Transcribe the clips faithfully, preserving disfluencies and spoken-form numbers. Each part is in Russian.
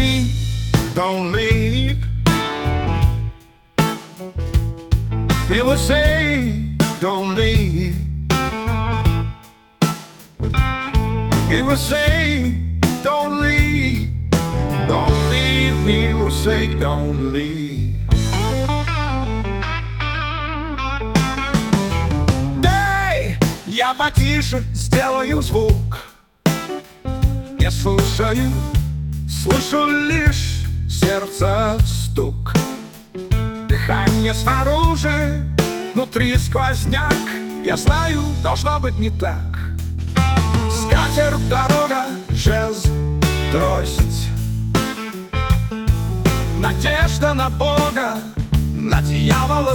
say, don't leave. People say, don't leave. People say, don't leave. Don't leave. People say, don't leave. Дай, я потише сделаю звук. Не слушаю, слышу лишь сердце стук. Дыхание снаружи, внутри сквозняк. Я знаю, должно быть не так. Скатерть, дорога, жезл, трость. Надежда на Бога, на дьявола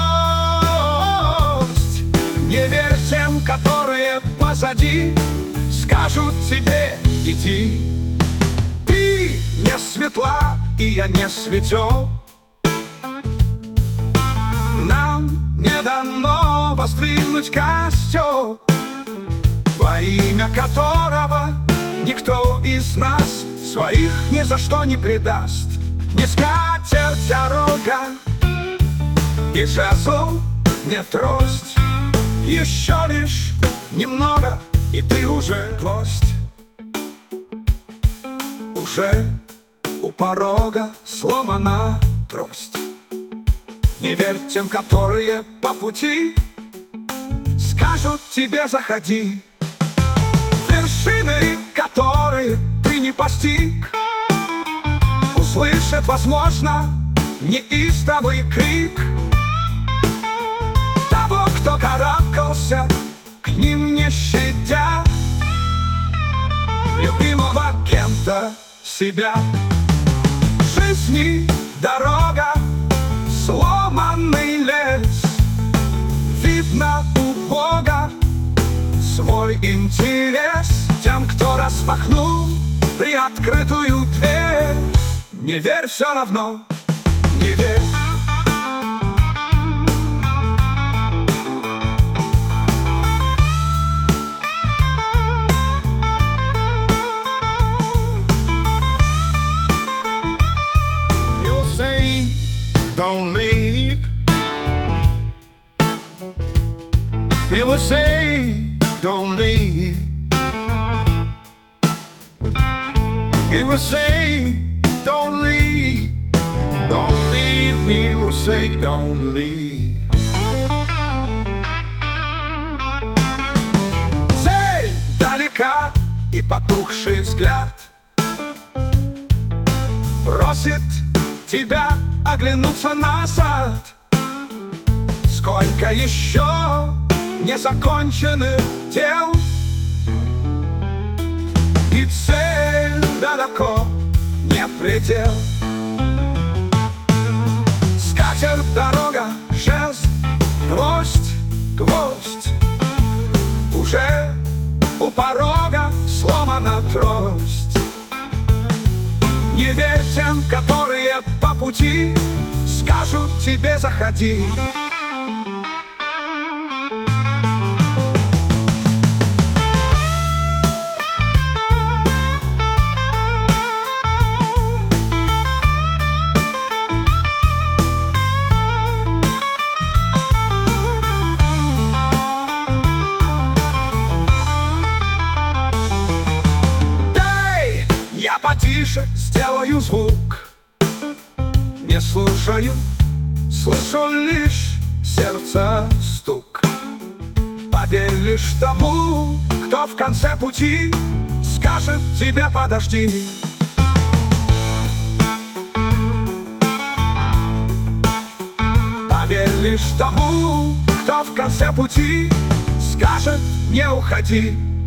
злость. Не верь тем, которые позади скажут тебе иди. Ты не светла, и я не светел. Нам не дано воздвигнуть костер, во имя которого никто из нас своих ни за что не предаст. Не скатерть, дорога, и жезл, не трость. Еще лишь немного, и ты уже гвоздь. Уже у порога сломана трость. Не верь тем, которые по пути скажут тебе заходи. Вершины, которые ты не постиг, услышат, возможно, неистовый крик того, кто карабкался, к ним не щадя любимого кем-то себя. Жизни дорога, сломанный лес. Видно у Бога свой интерес тем, кто распахнул приоткрытую дверь. Не верь все равно, не верь. You say, don't leave. People say, don't leave. People say, don't leave. Don't leave. People say, don't leave. Цель далека, и потухший взгляд просит тебя оглянуться назад. Сколько еще незаконченных дел, и цель далеко не предел. Скатерть, дорога, жезл, гвоздь, гвоздь. Уже у порога сломана трость. Не верь тем, которые по пути скажут тебе заходи. Я потише сделаю звук. Не слушаю, слышу лишь сердце стук. Поверь лишь тому, кто в конце пути скажет тебе подожди. Поверь лишь тому, кто в конце пути скажет не уходи.